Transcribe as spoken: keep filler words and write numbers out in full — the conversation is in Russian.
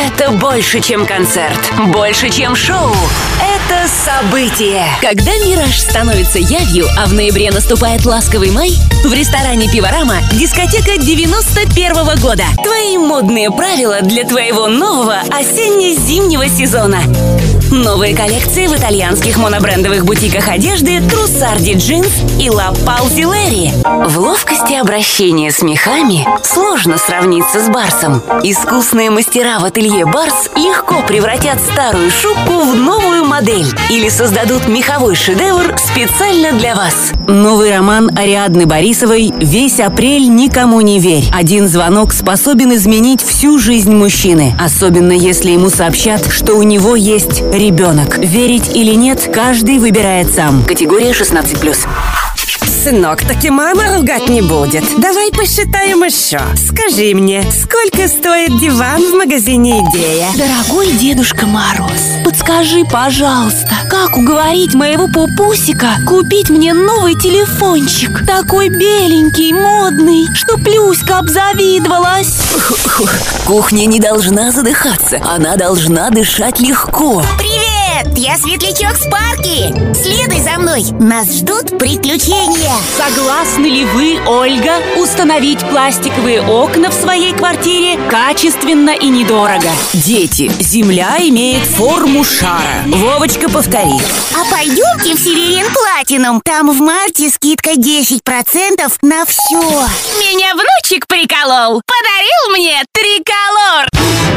Это больше, чем концерт, больше, чем шоу. Это событие. Когда «Мираж» становится явью, а в ноябре наступает ласковый май, в ресторане «Пиварама» дискотека девяносто первого года. Твои модные правила для твоего нового осенне-зимнего сезона. Новые коллекции в итальянских монобрендовых бутиках одежды Trussardi Jeans и La Palzileri. В ловкости обращения с мехами сложно сравниться с Барсом. Искусные мастера в ателье Барс легко превратят старую шубку в новую модель или создадут меховой шедевр специально для вас. Новый роман Ариадны Борисовой «Весь апрель никому не верь». Один звонок способен изменить всю жизнь мужчины, особенно если ему сообщат, что у него есть ребенок. Верить или нет, каждый выбирает сам. Категория шестнадцать плюс. Сынок, таки мама ругать не будет. Давай посчитаем еще. Скажи мне, сколько стоит диван в магазине «Идея»? Дорогой Дедушка Мороз, подскажи, пожалуйста, как уговорить моего пупусика купить мне новый телефончик? Такой беленький, модный, что Плюська обзавидовалась. Кухня не должна задыхаться, она должна дышать легко. Привет! Я Светлячок Спарки! Следуй за мной! Нас ждут приключения! Согласны ли вы, Ольга, установить пластиковые окна в своей квартире качественно и недорого? Дети, Земля имеет форму шара. Вовочка, повтори. А пойдемте в Северин Платинум. Там в марте скидка десять процентов на все. Меня внучек приколол. Подарил мне триколор.